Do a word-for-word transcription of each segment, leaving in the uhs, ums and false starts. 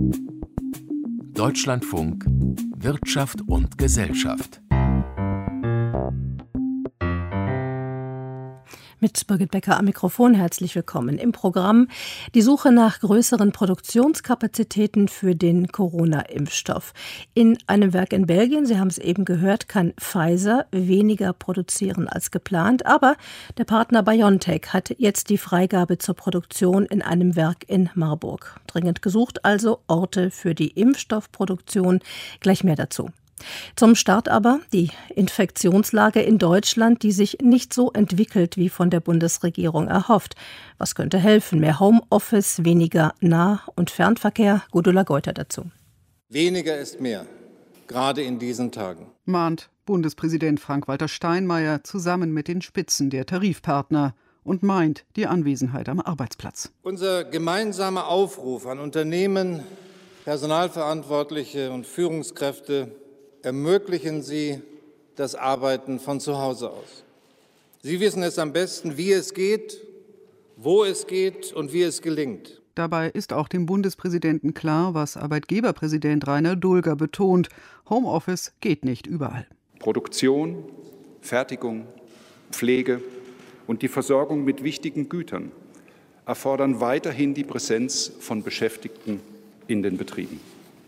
Deutschlandfunk Wirtschaft und Gesellschaft. Mit Birgit Becker am Mikrofon herzlich willkommen. Im Programm die Suche nach größeren Produktionskapazitäten für den Corona-Impfstoff. In einem Werk in Belgien, Sie haben es eben gehört, kann Pfizer weniger produzieren als geplant. Aber der Partner BioNTech hat jetzt die Freigabe zur Produktion in einem Werk in Marburg. Dringend gesucht also Orte für die Impfstoffproduktion. Gleich mehr dazu. Zum Start aber die Infektionslage in Deutschland, die sich nicht so entwickelt, wie von der Bundesregierung erhofft. Was könnte helfen? Mehr Homeoffice, weniger Nah- und Fernverkehr? Gudula Geuter dazu. Weniger ist mehr, gerade in diesen Tagen, mahnt Bundespräsident Frank-Walter Steinmeier zusammen mit den Spitzen der Tarifpartner und meint die Anwesenheit am Arbeitsplatz. Unser gemeinsamer Aufruf an Unternehmen, Personalverantwortliche und Führungskräfte: Ermöglichen Sie das Arbeiten von zu Hause aus. Sie wissen es am besten, wie es geht, wo es geht und wie es gelingt. Dabei ist auch dem Bundespräsidenten klar, was Arbeitgeberpräsident Rainer Dulger betont: Homeoffice geht nicht überall. Produktion, Fertigung, Pflege und die Versorgung mit wichtigen Gütern erfordern weiterhin die Präsenz von Beschäftigten in den Betrieben.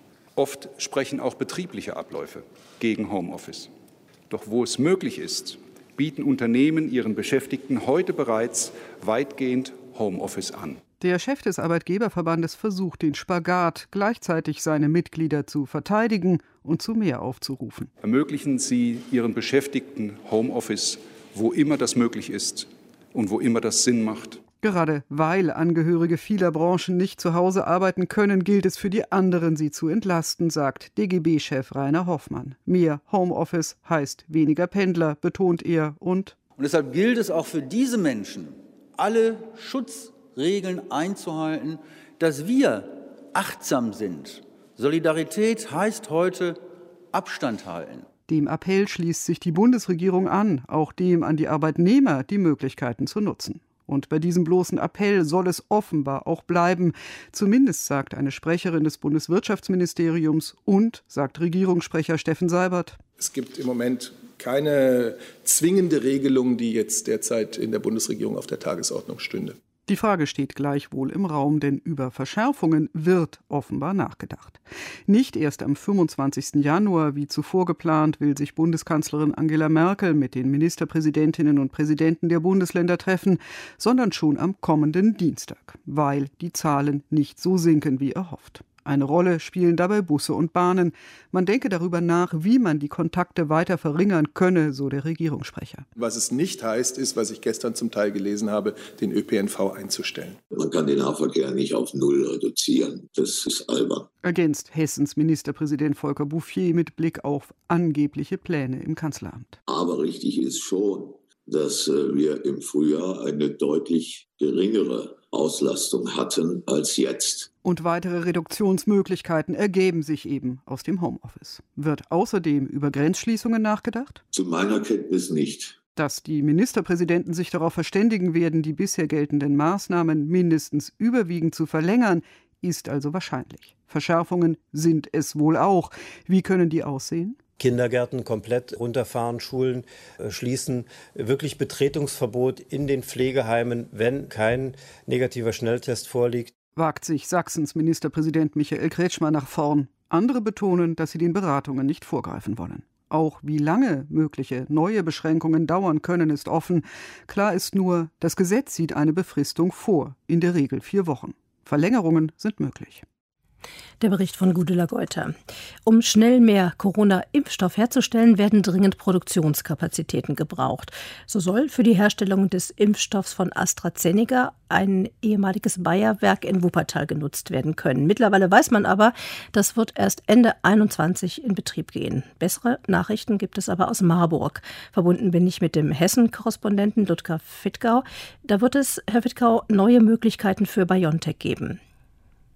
Oft sprechen auch betriebliche Abläufe gegen Homeoffice. Doch wo es möglich ist, bieten Unternehmen ihren Beschäftigten heute bereits weitgehend Homeoffice an. Der Chef des Arbeitgeberverbandes versucht den Spagat, gleichzeitig seine Mitglieder zu verteidigen und zu mehr aufzurufen. Ermöglichen Sie Ihren Beschäftigten Homeoffice, wo immer das möglich ist und wo immer das Sinn macht. Gerade weil Angehörige vieler Branchen nicht zu Hause arbeiten können, gilt es für die anderen, sie zu entlasten, sagt D G B-Chef Rainer Hoffmann. Mehr Homeoffice heißt weniger Pendler, betont er. Und, und deshalb gilt es auch für diese Menschen, alle Schutzregeln einzuhalten, dass wir achtsam sind. Solidarität heißt heute Abstand halten. Dem Appell schließt sich die Bundesregierung an, auch dem an die Arbeitnehmer, die Möglichkeiten zu nutzen. Und bei diesem bloßen Appell soll es offenbar auch bleiben. Zumindest sagt eine Sprecherin des Bundeswirtschaftsministeriums und, sagt Regierungssprecher Steffen Seibert: Es gibt im Moment keine zwingende Regelung, die jetzt derzeit in der Bundesregierung auf der Tagesordnung stünde. Die Frage steht gleichwohl im Raum, denn über Verschärfungen wird offenbar nachgedacht. Nicht erst am fünfundzwanzigsten Januar, wie zuvor geplant, will sich Bundeskanzlerin Angela Merkel mit den Ministerpräsidentinnen und Präsidenten der Bundesländer treffen, sondern schon am kommenden Dienstag, weil die Zahlen nicht so sinken wie erhofft. Eine Rolle spielen dabei Busse und Bahnen. Man denke darüber nach, wie man die Kontakte weiter verringern könne, so der Regierungssprecher. Was es nicht heißt, ist, was ich gestern zum Teil gelesen habe, den Ö P N V einzustellen. Man kann den Nahverkehr nicht auf Null reduzieren. Das ist albern. Ergänzt Hessens Ministerpräsident Volker Bouffier mit Blick auf angebliche Pläne im Kanzleramt. Aber richtig ist schon, dass wir im Frühjahr eine deutlich geringere Auslastung hatten als jetzt. Und weitere Reduktionsmöglichkeiten ergeben sich eben aus dem Homeoffice. Wird außerdem über Grenzschließungen nachgedacht? Zu meiner Kenntnis nicht. Dass die Ministerpräsidenten sich darauf verständigen werden, die bisher geltenden Maßnahmen mindestens überwiegend zu verlängern, ist also wahrscheinlich. Verschärfungen sind es wohl auch. Wie können die aussehen? Kindergärten komplett runterfahren, Schulen äh, schließen, wirklich Betretungsverbot in den Pflegeheimen, wenn kein negativer Schnelltest vorliegt. Wagt sich Sachsens Ministerpräsident Michael Kretschmer nach vorn. Andere betonen, dass sie den Beratungen nicht vorgreifen wollen. Auch wie lange mögliche neue Beschränkungen dauern können, ist offen. Klar ist nur, das Gesetz sieht eine Befristung vor, in der Regel vier Wochen. Verlängerungen sind möglich. Der Bericht von Gudula Geuter. Um schnell mehr Corona-Impfstoff herzustellen, werden dringend Produktionskapazitäten gebraucht. So soll für die Herstellung des Impfstoffs von AstraZeneca ein ehemaliges Bayer-Werk in Wuppertal genutzt werden können. Mittlerweile weiß man aber, das wird erst Ende einundzwanzig in Betrieb gehen. Bessere Nachrichten gibt es aber aus Marburg. Verbunden bin ich mit dem Hessen-Korrespondenten Ludger Fittgau. Da wird es, Herr Fittgau, neue Möglichkeiten für BioNTech geben.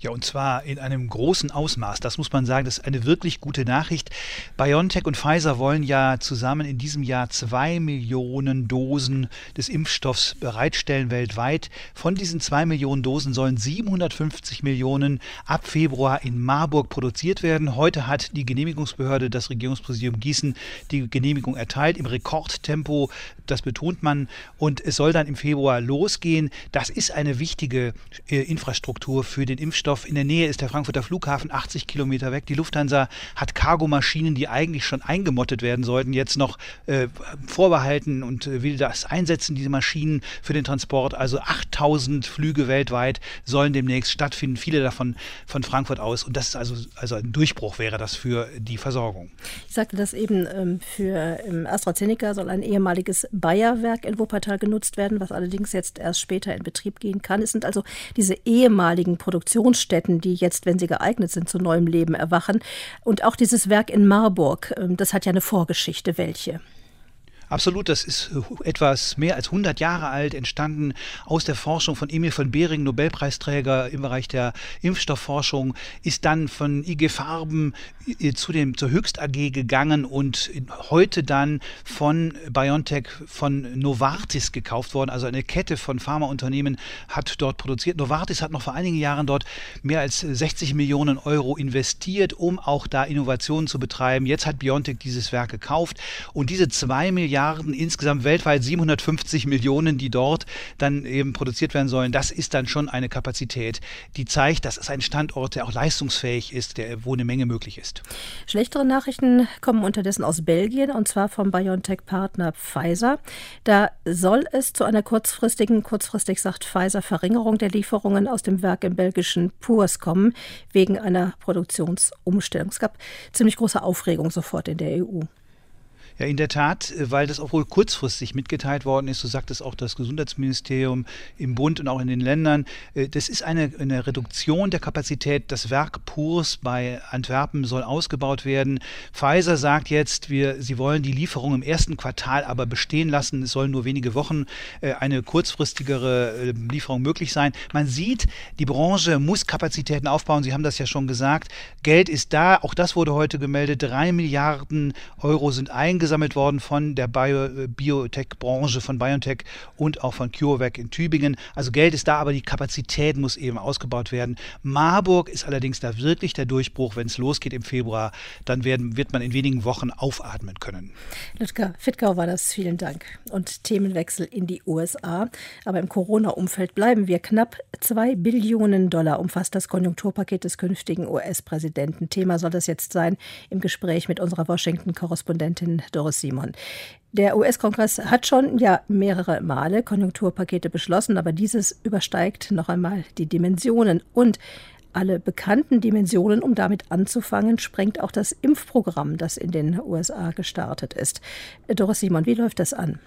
Ja, und zwar in einem großen Ausmaß. Das muss man sagen, das ist eine wirklich gute Nachricht. BioNTech und Pfizer wollen ja zusammen in diesem Jahr zwei Millionen Dosen des Impfstoffs bereitstellen weltweit. Von diesen zwei Millionen Dosen sollen siebenhundertfünfzig Millionen ab Februar in Marburg produziert werden. Heute hat die Genehmigungsbehörde, das Regierungspräsidium Gießen, die Genehmigung erteilt im Rekordtempo. Das betont man. Und es soll dann im Februar losgehen. Das ist eine wichtige äh, Infrastruktur für den Impfstoff. In der Nähe ist der Frankfurter Flughafen, achtzig Kilometer weg. Die Lufthansa hat Cargomaschinen, die eigentlich schon eingemottet werden sollten, jetzt noch äh, vorbehalten und äh, will das einsetzen, diese Maschinen für den Transport. Also achttausend Flüge weltweit sollen demnächst stattfinden, viele davon von Frankfurt aus. Und das ist also, also ein Durchbruch wäre das für die Versorgung. Ich sagte das eben, ähm, für ähm, AstraZeneca soll ein ehemaliges Bayer-Werk in Wuppertal genutzt werden, was allerdings jetzt erst später in Betrieb gehen kann. Es sind also diese ehemaligen Produktionsstätten, die jetzt, wenn sie geeignet sind, zu neuem Leben erwachen. Und auch dieses Werk in Marburg, das hat ja eine Vorgeschichte. Welche? Absolut, das ist etwas mehr als hundert Jahre alt, entstanden aus der Forschung von Emil von Behring, Nobelpreisträger im Bereich der Impfstoffforschung, ist dann von I G Farben zu dem, zur Höchst A G gegangen und heute dann von BioNTech, von Novartis gekauft worden. Also eine Kette von Pharmaunternehmen hat dort produziert. Novartis hat noch vor einigen Jahren dort mehr als sechzig Millionen Euro investiert, um auch da Innovationen zu betreiben. Jetzt hat BioNTech dieses Werk gekauft und diese zwei Milliarden, insgesamt weltweit siebenhundertfünfzig Millionen, die dort dann eben produziert werden sollen, das ist dann schon eine Kapazität, die zeigt, das ist ein Standort, der auch leistungsfähig ist, der, wo eine Menge möglich ist. Schlechtere Nachrichten kommen unterdessen aus Belgien, und zwar vom BioNTech-Partner Pfizer. Da soll es zu einer kurzfristigen, kurzfristig sagt Pfizer, Verringerung der Lieferungen aus dem Werk im belgischen Puurs kommen, wegen einer Produktionsumstellung. Es gab ziemlich große Aufregung sofort in der E U. Ja, in der Tat, weil das auch wohl kurzfristig mitgeteilt worden ist, so sagt es auch das Gesundheitsministerium im Bund und auch in den Ländern. Das ist eine, eine Reduktion der Kapazität. Das Werk Puurs bei Antwerpen soll ausgebaut werden. Pfizer sagt jetzt, wir, sie wollen die Lieferung im ersten Quartal aber bestehen lassen. Es sollen nur wenige Wochen eine kurzfristigere Lieferung möglich sein. Man sieht, die Branche muss Kapazitäten aufbauen. Sie haben das ja schon gesagt. Geld ist da. Auch das wurde heute gemeldet. Drei Milliarden Euro sind eingesetzt. gesammelt worden von der Bio, Biotech-Branche, von BioNTech und auch von CureVac in Tübingen. Also Geld ist da, aber die Kapazität muss eben ausgebaut werden. Marburg ist allerdings da wirklich der Durchbruch. Wenn es losgeht im Februar, dann werden, wird man in wenigen Wochen aufatmen können. Ludger Fittgau war das, vielen Dank. Und Themenwechsel in die U S A. Aber im Corona-Umfeld bleiben wir. Knapp zwei Billionen Dollar umfasst das Konjunkturpaket des künftigen U S-Präsidenten. Thema soll das jetzt sein im Gespräch mit unserer Washington-Korrespondentin Doris Simon. Der U S-Kongress hat schon ja mehrere Male Konjunkturpakete beschlossen, aber dieses übersteigt noch einmal die Dimensionen. Und alle bekannten Dimensionen, um damit anzufangen, sprengt auch das Impfprogramm, das in den U S A gestartet ist. Doris Simon, wie läuft das an?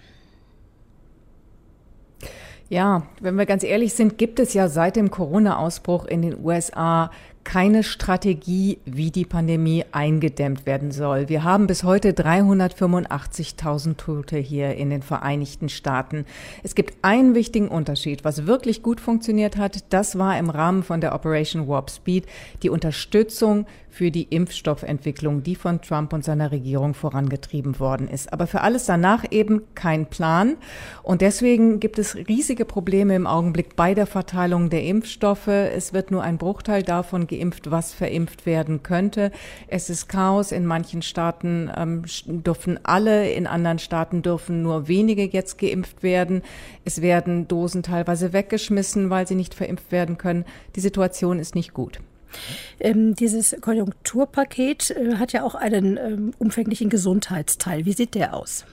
Ja, wenn wir ganz ehrlich sind, gibt es ja seit dem Corona-Ausbruch in den U S A keine Strategie, wie die Pandemie eingedämmt werden soll. Wir haben bis heute dreihundertfünfundachtzigtausend Tote hier in den Vereinigten Staaten. Es gibt einen wichtigen Unterschied. Was wirklich gut funktioniert hat, das war im Rahmen von der Operation Warp Speed die Unterstützung für die Impfstoffentwicklung, die von Trump und seiner Regierung vorangetrieben worden ist. Aber für alles danach eben kein Plan. Und deswegen gibt es riesige Probleme im Augenblick bei der Verteilung der Impfstoffe. Es wird nur ein Bruchteil davon geimpft, was verimpft werden könnte. Es ist Chaos. In manchen Staaten ähm, dürfen alle, in anderen Staaten dürfen nur wenige jetzt geimpft werden. Es werden Dosen teilweise weggeschmissen, weil sie nicht verimpft werden können. Die Situation ist nicht gut. Ähm, dieses Konjunkturpaket äh, hat ja auch einen ähm, umfänglichen Gesundheitsteil. Wie sieht der aus?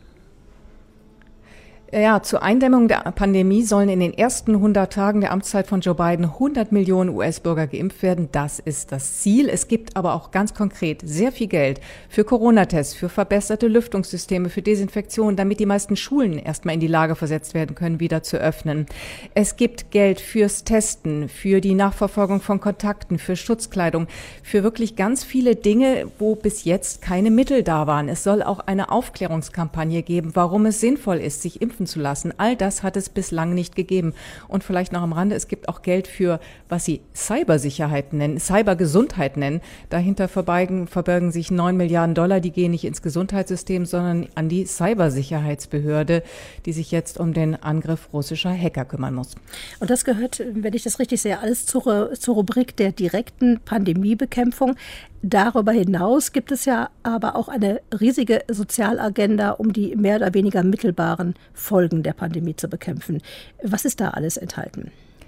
Ja, zur Eindämmung der Pandemie sollen in den ersten hundert Tagen der Amtszeit von Joe Biden hundert Millionen U S-Bürger geimpft werden. Das ist das Ziel. Es gibt aber auch ganz konkret sehr viel Geld für Corona-Tests, für verbesserte Lüftungssysteme, für Desinfektion, damit die meisten Schulen erstmal in die Lage versetzt werden können, wieder zu öffnen. Es gibt Geld fürs Testen, für die Nachverfolgung von Kontakten, für Schutzkleidung, für wirklich ganz viele Dinge, wo bis jetzt keine Mittel da waren. Es soll auch eine Aufklärungskampagne geben, warum es sinnvoll ist, sich impfen impfen zu lassen. All das hat es bislang nicht gegeben. Und vielleicht noch am Rande, es gibt auch Geld für, was sie Cybersicherheit nennen, Cybergesundheit nennen. Dahinter verbergen, verbergen sich neun Milliarden Dollar, die gehen nicht ins Gesundheitssystem, sondern an die Cybersicherheitsbehörde, die sich jetzt um den Angriff russischer Hacker kümmern muss. Und das gehört, wenn ich das richtig sehe, alles zur, zur Rubrik der direkten Pandemiebekämpfung. Darüber hinaus gibt es ja aber auch eine riesige Sozialagenda, um die mehr oder weniger mittelbaren Folgen der Pandemie zu bekämpfen. Was ist da alles enthalten?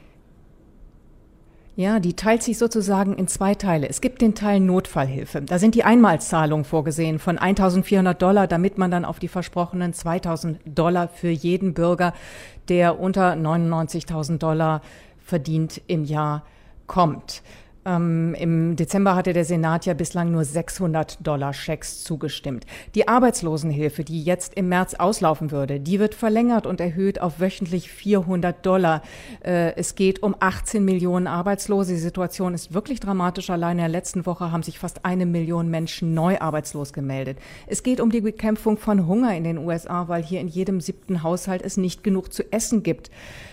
Ja, die teilt sich sozusagen in zwei Teile. Es gibt den Teil Notfallhilfe. Da sind die Einmalzahlungen vorgesehen von eintausendvierhundert Dollar, damit man dann auf die versprochenen zweitausend Dollar für jeden Bürger, der unter neunundneunzigtausend Dollar verdient, im Jahr kommt. Ähm, Im Dezember hatte der Senat ja bislang nur sechshundert Dollar Schecks zugestimmt. Die Arbeitslosenhilfe, die jetzt im März auslaufen würde, die wird verlängert und erhöht auf wöchentlich vierhundert Dollar. Äh, es geht um achtzehn Millionen Arbeitslose. Die Situation ist wirklich dramatisch. Allein in der letzten Woche haben sich fast eine Million Menschen neu arbeitslos gemeldet. Es geht um die Bekämpfung von Hunger in den U S A, weil hier in jedem siebten Haushalt es nicht genug zu essen gibt.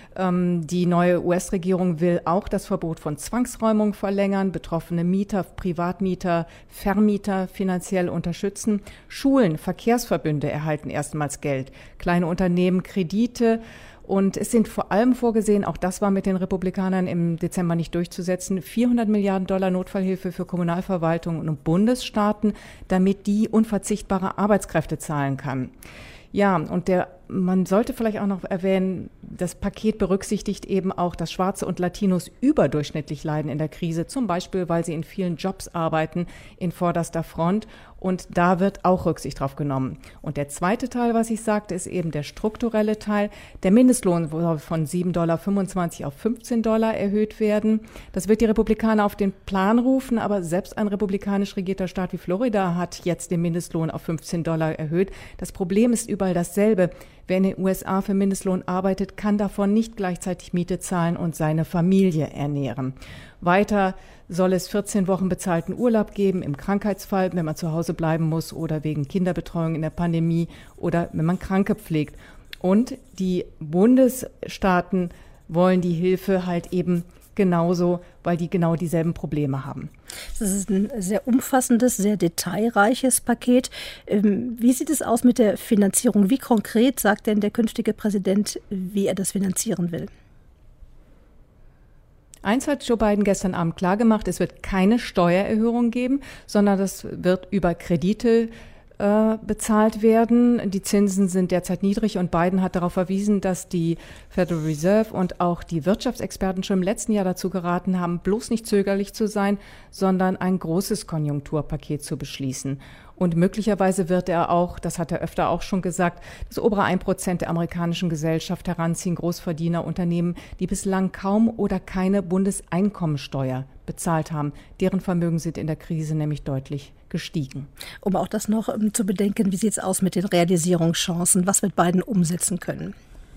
Die neue U S-Regierung will auch das Verbot von Zwangsräumung verlängern, betroffene Mieter, Privatmieter, Vermieter finanziell unterstützen. Schulen, Verkehrsverbünde erhalten erstmals Geld, kleine Unternehmen Kredite. Und es sind vor allem vorgesehen, auch das war mit den Republikanern im Dezember nicht durchzusetzen, vierhundert Milliarden Dollar Notfallhilfe für Kommunalverwaltungen und Bundesstaaten, damit die unverzichtbare Arbeitskräfte zahlen kann. Ja, und der, man sollte vielleicht auch noch erwähnen, das Paket berücksichtigt eben auch, dass Schwarze und Latinos überdurchschnittlich leiden in der Krise, zum Beispiel, weil sie in vielen Jobs arbeiten, in vorderster Front. Und da wird auch Rücksicht drauf genommen. Und der zweite Teil, was ich sagte, ist eben der strukturelle Teil. Der Mindestlohn soll von sieben Komma fünfundzwanzig Dollar auf fünfzehn Dollar erhöht werden. Das wird die Republikaner auf den Plan rufen, aber selbst ein republikanisch regierter Staat wie Florida hat jetzt den Mindestlohn auf fünfzehn Dollar erhöht. Das Problem ist überall dasselbe. Wer in den U S A für Mindestlohn arbeitet, kann davon nicht gleichzeitig Miete zahlen und seine Familie ernähren. Weiter soll es vierzehn Wochen bezahlten Urlaub geben im Krankheitsfall, wenn man zu Hause bleiben muss oder wegen Kinderbetreuung in der Pandemie oder wenn man Kranke pflegt. Und die Bundesstaaten wollen die Hilfe halt eben genauso, weil die genau dieselben Probleme haben. Das ist ein sehr umfassendes, sehr detailreiches Paket. Wie sieht es aus mit der Finanzierung? Wie konkret sagt denn der künftige Präsident, wie er das finanzieren will? Eins hat Joe Biden gestern Abend klargemacht, es wird keine Steuererhöhung geben, sondern das wird über Kredite äh, bezahlt werden. Die Zinsen sind derzeit niedrig und Biden hat darauf verwiesen, dass die Federal Reserve und auch die Wirtschaftsexperten schon im letzten Jahr dazu geraten haben, bloß nicht zögerlich zu sein, sondern ein großes Konjunkturpaket zu beschließen. Und möglicherweise wird er auch, das hat er öfter auch schon gesagt, das obere ein Prozent der amerikanischen Gesellschaft heranziehen, Großverdienerunternehmen, die bislang kaum oder keine Bundeseinkommensteuer bezahlt haben. Deren Vermögen sind in der Krise nämlich deutlich gestiegen. Um auch das noch um, zu bedenken, wie sieht es aus mit den Realisierungschancen? Was wird Biden umsetzen können?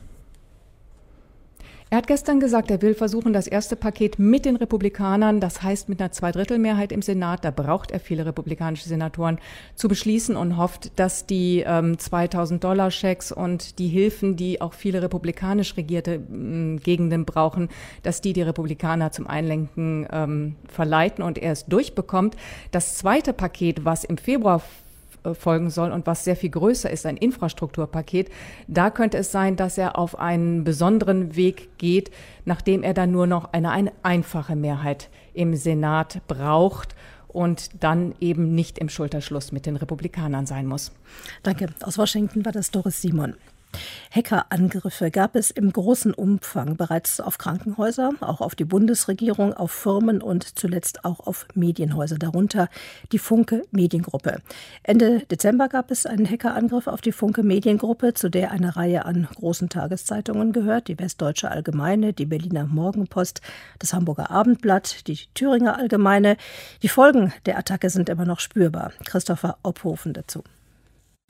Er hat gestern gesagt, er will versuchen, das erste Paket mit den Republikanern, das heißt mit einer Zweidrittelmehrheit im Senat, da braucht er viele republikanische Senatoren, zu beschließen und hofft, dass die ähm, zweitausend Dollar Schecks und die Hilfen, die auch viele republikanisch regierte ähm, Gegenden brauchen, dass die die Republikaner zum Einlenken ähm, verleiten und er es durchbekommt. Das zweite Paket, was im Februar folgen soll und was sehr viel größer ist, ein Infrastrukturpaket. Da könnte es sein, dass er auf einen besonderen Weg geht, nachdem er dann nur noch eine, eine einfache Mehrheit im Senat braucht und dann eben nicht im Schulterschluss mit den Republikanern sein muss. Danke. Aus Washington war das Doris Simon. Hackerangriffe gab es im großen Umfang bereits auf Krankenhäuser, auch auf die Bundesregierung, auf Firmen und zuletzt auch auf Medienhäuser, darunter die Funke Mediengruppe. Ende Dezember gab es einen Hackerangriff auf die Funke Mediengruppe, zu der eine Reihe an großen Tageszeitungen gehört, die Westdeutsche Allgemeine, die Berliner Morgenpost, das Hamburger Abendblatt, die Thüringer Allgemeine. Die Folgen der Attacke sind immer noch spürbar. Christopher Ophofen dazu.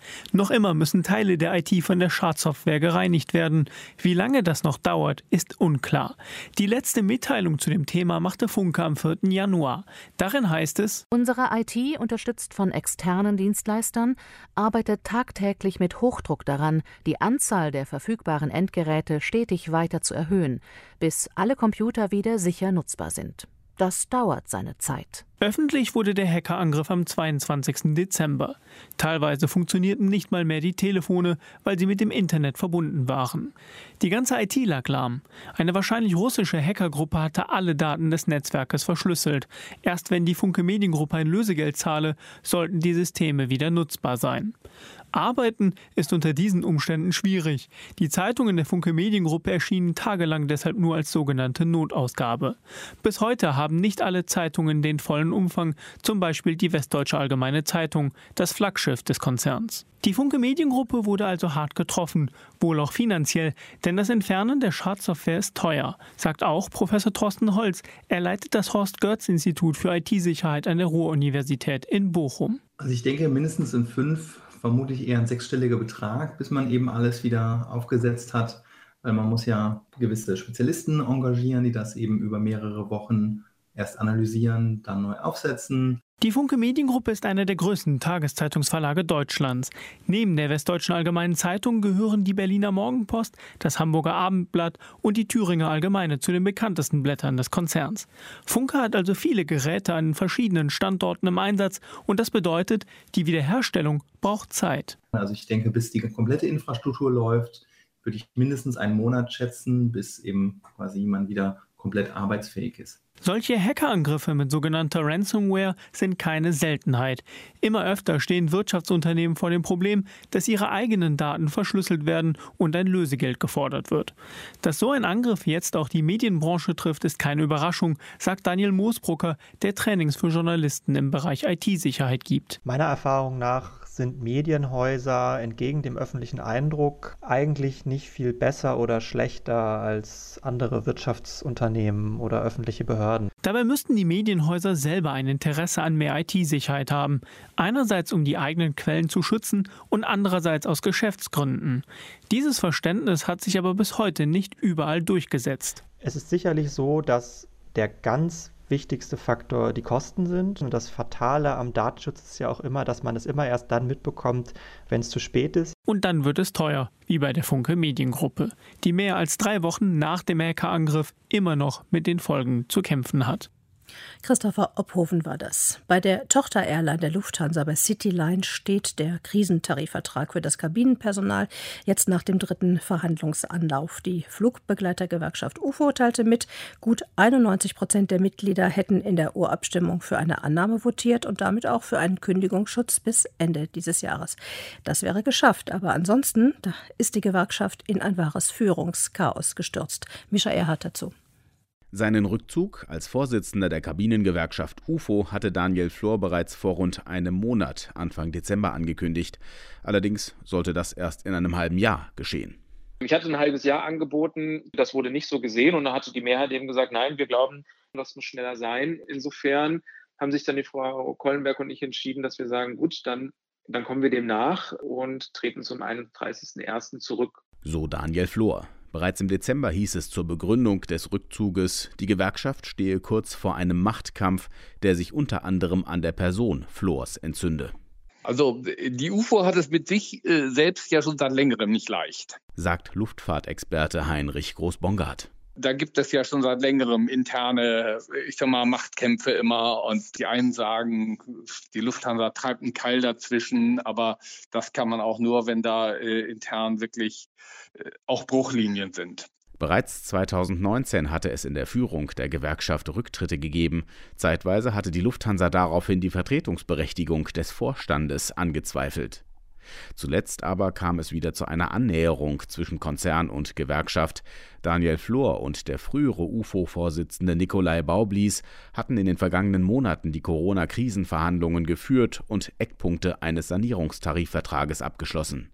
Noch immer müssen Teile der I T von der Schadsoftware gereinigt werden. Wie lange das noch dauert, ist unklar. Die letzte Mitteilung zu dem Thema machte Funke am vierten Januar. Darin heißt es: Unsere I T, unterstützt von externen Dienstleistern, arbeitet tagtäglich mit Hochdruck daran, die Anzahl der verfügbaren Endgeräte stetig weiter zu erhöhen, bis alle Computer wieder sicher nutzbar sind. Das dauert seine Zeit. Öffentlich wurde der Hackerangriff am zweiundzwanzigsten Dezember. Teilweise funktionierten nicht mal mehr die Telefone, weil sie mit dem Internet verbunden waren. Die ganze I T lag lahm. Eine wahrscheinlich russische Hackergruppe hatte alle Daten des Netzwerkes verschlüsselt. Erst wenn die Funke Mediengruppe ein Lösegeld zahle, sollten die Systeme wieder nutzbar sein. Arbeiten ist unter diesen Umständen schwierig. Die Zeitungen der Funke Mediengruppe erschienen tagelang deshalb nur als sogenannte Notausgabe. Bis heute haben nicht alle Zeitungen den vollen Umfang, zum Beispiel die Westdeutsche Allgemeine Zeitung, das Flaggschiff des Konzerns. Die Funke Mediengruppe wurde also hart getroffen, wohl auch finanziell, denn das Entfernen der Schadsoftware ist teuer, sagt auch Professor Thorsten Holz. Er leitet das Horst-Goertz-Institut für I T-Sicherheit an der Ruhr-Universität in Bochum. Also ich denke mindestens in fünf, vermutlich eher ein sechsstelliger Betrag, bis man eben alles wieder aufgesetzt hat, weil man muss ja gewisse Spezialisten engagieren, die das eben über mehrere Wochen erst analysieren, dann neu aufsetzen. Die Funke Mediengruppe ist einer der größten Tageszeitungsverlage Deutschlands. Neben der Westdeutschen Allgemeinen Zeitung gehören die Berliner Morgenpost, das Hamburger Abendblatt und die Thüringer Allgemeine zu den bekanntesten Blättern des Konzerns. Funke hat also viele Geräte an verschiedenen Standorten im Einsatz und das bedeutet, die Wiederherstellung braucht Zeit. Also ich denke, bis die komplette Infrastruktur läuft, würde ich mindestens einen Monat schätzen, bis eben quasi jemand wieder komplett arbeitsfähig ist. Solche Hackerangriffe mit sogenannter Ransomware sind keine Seltenheit. Immer öfter stehen Wirtschaftsunternehmen vor dem Problem, dass ihre eigenen Daten verschlüsselt werden und ein Lösegeld gefordert wird. Dass so ein Angriff jetzt auch die Medienbranche trifft, ist keine Überraschung, sagt Daniel Moosbrucker, der Trainings für Journalisten im Bereich I T-Sicherheit gibt. Meiner Erfahrung nach sind Medienhäuser entgegen dem öffentlichen Eindruck eigentlich nicht viel besser oder schlechter als andere Wirtschaftsunternehmen oder öffentliche Behörden. Dabei müssten die Medienhäuser selber ein Interesse an mehr I T-Sicherheit haben. Einerseits, um die eigenen Quellen zu schützen und andererseits aus Geschäftsgründen. Dieses Verständnis hat sich aber bis heute nicht überall durchgesetzt. Es ist sicherlich so, dass der ganz wichtigste Faktor die Kosten sind. Und das Fatale am Datenschutz ist ja auch immer, dass man es immer erst dann mitbekommt, wenn es zu spät ist. Und dann wird es teuer, wie bei der Funke Mediengruppe, die mehr als drei Wochen nach dem Hackerangriff immer noch mit den Folgen zu kämpfen hat. Christopher Ophoven war das. Bei der Tochter-Airline der Lufthansa, bei Cityline, steht der Krisentarifvertrag für das Kabinenpersonal jetzt nach dem dritten Verhandlungsanlauf. Die Flugbegleitergewerkschaft U F O teilte mit, gut einundneunzig Prozent der Mitglieder hätten in der Urabstimmung für eine Annahme votiert und damit auch für einen Kündigungsschutz bis Ende dieses Jahres. Das wäre geschafft, aber ansonsten da ist die Gewerkschaft in ein wahres Führungschaos gestürzt. Mischa Erhardt dazu. Seinen Rückzug als Vorsitzender der Kabinengewerkschaft U F O hatte Daniel Flor bereits vor rund einem Monat, Anfang Dezember, angekündigt. Allerdings sollte das erst in einem halben Jahr geschehen. Ich hatte ein halbes Jahr angeboten, das wurde nicht so gesehen und da hatte die Mehrheit eben gesagt, nein, wir glauben, das muss schneller sein. Insofern haben sich dann die Frau Kollenberg und ich entschieden, dass wir sagen, gut, dann, dann kommen wir dem nach und treten zum einunddreißigsten ersten zurück. So Daniel Flor. Bereits im Dezember hieß es zur Begründung des Rückzuges, die Gewerkschaft stehe kurz vor einem Machtkampf, der sich unter anderem an der Person Flors entzünde. Also die U F O hat es mit sich äh, selbst ja schon seit längerem nicht leicht, sagt Luftfahrtexperte Heinrich Groß-Bongard. Da gibt es ja schon seit längerem interne, ich sag mal, Machtkämpfe immer und die einen sagen, die Lufthansa treibt einen Keil dazwischen, aber das kann man auch nur, wenn da äh, intern wirklich äh, auch Bruchlinien sind. Bereits zweitausendneunzehn hatte es in der Führung der Gewerkschaft Rücktritte gegeben. Zeitweise hatte die Lufthansa daraufhin die Vertretungsberechtigung des Vorstandes angezweifelt. Zuletzt aber kam es wieder zu einer Annäherung zwischen Konzern und Gewerkschaft. Daniel Flor und der frühere U F O-Vorsitzende Nikolai Baublies hatten in den vergangenen Monaten die Corona-Krisenverhandlungen geführt und Eckpunkte eines Sanierungstarifvertrages abgeschlossen.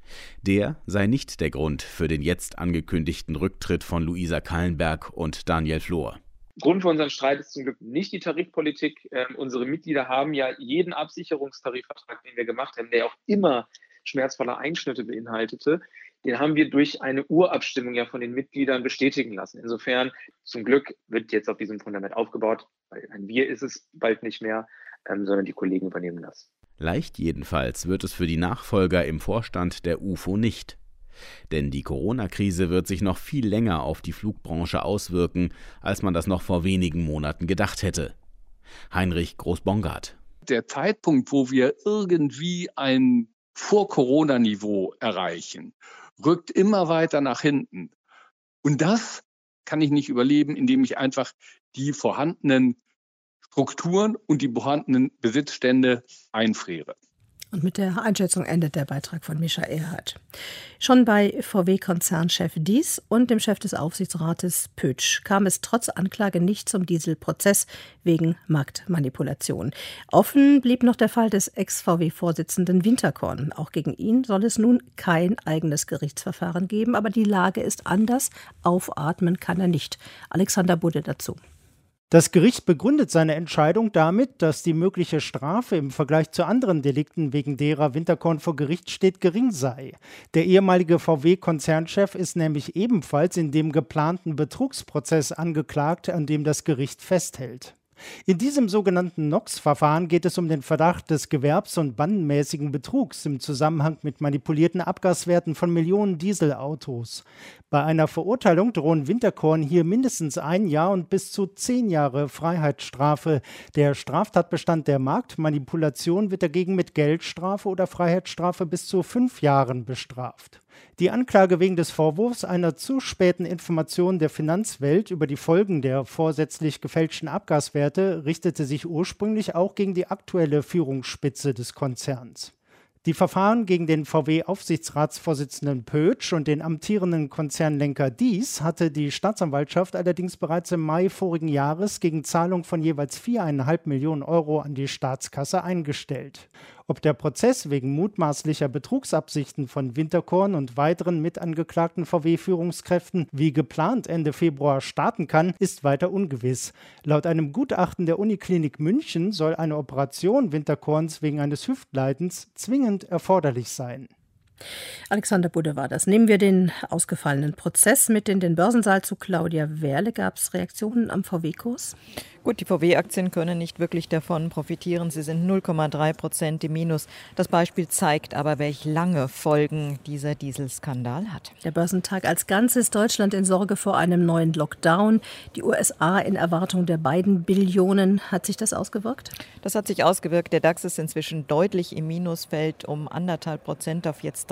Der sei nicht der Grund für den jetzt angekündigten Rücktritt von Luisa Kallenberg und Daniel Flor. Grund für unseren Streit ist zum Glück nicht die Tarifpolitik. Ähm, unsere Mitglieder haben ja jeden Absicherungstarifvertrag, den wir gemacht haben, der auch immer schmerzvolle Einschnitte beinhaltete, den haben wir durch eine Urabstimmung ja von den Mitgliedern bestätigen lassen. Insofern, zum Glück wird jetzt auf diesem Fundament aufgebaut, weil ein Wir ist es bald nicht mehr, ähm, sondern die Kollegen übernehmen das. Leicht jedenfalls wird es für die Nachfolger im Vorstand der U F O nicht. Denn die Corona-Krise wird sich noch viel länger auf die Flugbranche auswirken, als man das noch vor wenigen Monaten gedacht hätte. Heinrich Groß-Bongard. Der Zeitpunkt, wo wir irgendwie ein Vor-Corona-Niveau erreichen, rückt immer weiter nach hinten. Und das kann ich nicht überleben, indem ich einfach die vorhandenen Strukturen und die vorhandenen Besitzstände einfriere. Und mit der Einschätzung endet der Beitrag von Mischa Erhardt. Schon bei V W-Konzernchef Diess und dem Chef des Aufsichtsrates Pötsch kam es trotz Anklage nicht zum Dieselprozess wegen Marktmanipulation. Offen blieb noch der Fall des Ex-V W-Vorsitzenden Winterkorn. Auch gegen ihn soll es nun kein eigenes Gerichtsverfahren geben, aber die Lage ist anders. Aufatmen kann er nicht. Alexander Budde dazu. Das Gericht begründet seine Entscheidung damit, dass die mögliche Strafe im Vergleich zu anderen Delikten, wegen derer Winterkorn vor Gericht steht, gering sei. Der ehemalige V W-Konzernchef ist nämlich ebenfalls in dem geplanten Betrugsprozess angeklagt, an dem das Gericht festhält. In diesem sogenannten Nox-Verfahren geht es um den Verdacht des gewerbs- und bandenmäßigen Betrugs im Zusammenhang mit manipulierten Abgaswerten von Millionen Dieselautos. Bei einer Verurteilung drohen Winterkorn hier mindestens ein Jahr und bis zu zehn Jahre Freiheitsstrafe. Der Straftatbestand der Marktmanipulation wird dagegen mit Geldstrafe oder Freiheitsstrafe bis zu fünf Jahren bestraft. Die Anklage wegen des Vorwurfs einer zu späten Information der Finanzwelt über die Folgen der vorsätzlich gefälschten Abgaswerte richtete sich ursprünglich auch gegen die aktuelle Führungsspitze des Konzerns. Die Verfahren gegen den V W-Aufsichtsratsvorsitzenden Pötsch und den amtierenden Konzernlenker Diess hatte die Staatsanwaltschaft allerdings bereits im Mai vorigen Jahres gegen Zahlung von jeweils viereinhalb Millionen Euro an die Staatskasse eingestellt. Ob der Prozess wegen mutmaßlicher Betrugsabsichten von Winterkorn und weiteren mitangeklagten V W-Führungskräften wie geplant Ende Februar starten kann, ist weiter ungewiss. Laut einem Gutachten der Uniklinik München soll eine Operation Winterkorns wegen eines Hüftleidens zwingend erforderlich sein. Alexander Budde war das. Nehmen wir den ausgefallenen Prozess mit in den Börsensaal zu Claudia Werle. Gab es Reaktionen am V W-Kurs? Gut, die V W-Aktien können nicht wirklich davon profitieren. Sie sind null Komma drei Prozent im Minus. Das Beispiel zeigt aber, welch lange Folgen dieser Dieselskandal hat. Der Börsentag als Ganzes, Deutschland in Sorge vor einem neuen Lockdown. Die U S A in Erwartung der beiden Billionen. Hat sich das ausgewirkt? Das hat sich ausgewirkt. Der DAX ist inzwischen deutlich im Minus, fällt um anderthalb Prozent auf jetzt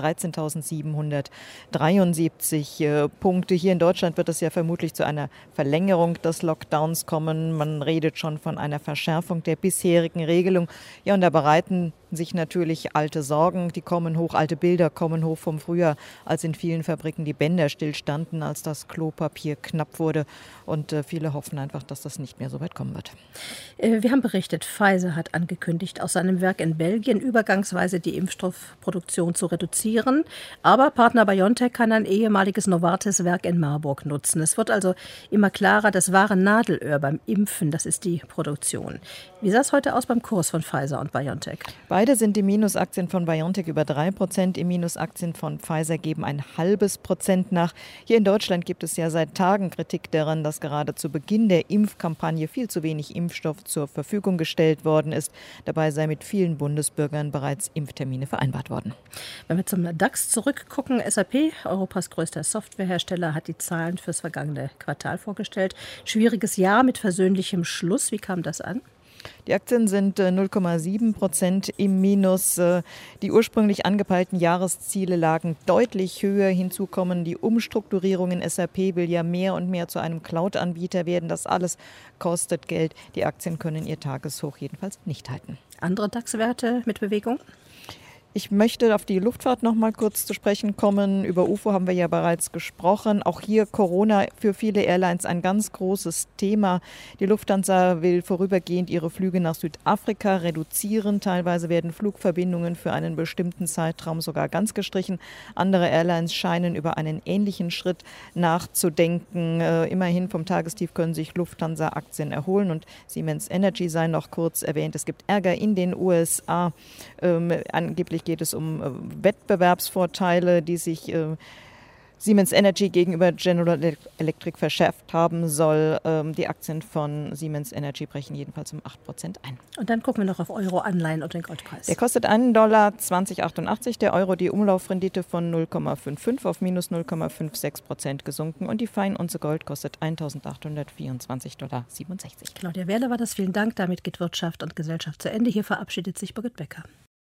dreizehntausendsiebenhundertdreiundsiebzig äh, Punkte. Hier in Deutschland wird es ja vermutlich zu einer Verlängerung des Lockdowns kommen. Man redet schon von einer Verschärfung der bisherigen Regelung. Ja, und da bereiten sich natürlich alte Sorgen, die kommen hoch, alte Bilder kommen hoch vom Frühjahr, als in vielen Fabriken die Bänder stillstanden, als das Klopapier knapp wurde. Und äh, viele hoffen einfach, dass das nicht mehr so weit kommen wird. Äh, wir haben berichtet, Pfizer hat angekündigt, aus seinem Werk in Belgien übergangsweise die Impfstoffproduktion zu reduzieren. Aber Partner BioNTech kann ein ehemaliges Novartis-Werk in Marburg nutzen. Es wird also immer klarer, das wahre Nadelöhr beim Impfen, das ist die Produktion. Wie sah es heute aus beim Kurs von Pfizer und BioNTech? Beide sind die Minusaktien von BioNTech über drei Prozent. Die Minusaktien von Pfizer geben ein halbes Prozent nach. Hier in Deutschland gibt es ja seit Tagen Kritik daran, dass gerade zu Beginn der Impfkampagne viel zu wenig Impfstoff zur Verfügung gestellt worden ist. Dabei sei mit vielen Bundesbürgern bereits Impftermine vereinbart worden. Wenn wir zum DAX zurückgucken, S A P, Europas größter Softwarehersteller, hat die Zahlen fürs vergangene Quartal vorgestellt. Schwieriges Jahr mit versöhnlichem Schluss. Wie kam das an? Die Aktien sind null Komma sieben Prozent im Minus. Die ursprünglich angepeilten Jahresziele lagen deutlich höher. Hinzu kommen die Umstrukturierungen. S A P will ja mehr und mehr zu einem Cloud-Anbieter werden. Das alles kostet Geld. Die Aktien können ihr Tageshoch jedenfalls nicht halten. Andere DAX-Werte mit Bewegung? Ich möchte auf die Luftfahrt noch mal kurz zu sprechen kommen. Über U F O haben wir ja bereits gesprochen. Auch hier Corona für viele Airlines ein ganz großes Thema. Die Lufthansa will vorübergehend ihre Flüge nach Südafrika reduzieren. Teilweise werden Flugverbindungen für einen bestimmten Zeitraum sogar ganz gestrichen. Andere Airlines scheinen über einen ähnlichen Schritt nachzudenken. Äh, immerhin vom Tagestief können sich Lufthansa-Aktien erholen. Und Siemens Energy sei noch kurz erwähnt. Es gibt Ärger in den U S A. Ähm, angeblich Natürlich geht es um Wettbewerbsvorteile, die sich Siemens Energy gegenüber General Electric verschärft haben soll. Die Aktien von Siemens Energy brechen jedenfalls um acht Prozent ein. Und dann gucken wir noch auf Euro-Anleihen und den Goldpreis. Der kostet einen Dollar zwanzig Komma achtundachtzig. Der Euro, die Umlaufrendite von null Komma fünfundfünfzig auf minus null Komma sechsundfünfzig Prozent gesunken. Und die Feinunze Gold kostet eintausendachthundertvierundzwanzig Komma siebenundsechzig Dollar. Claudia Wehrle war das. Vielen Dank. Damit geht Wirtschaft und Gesellschaft zu Ende. Hier verabschiedet sich Birgit Becker.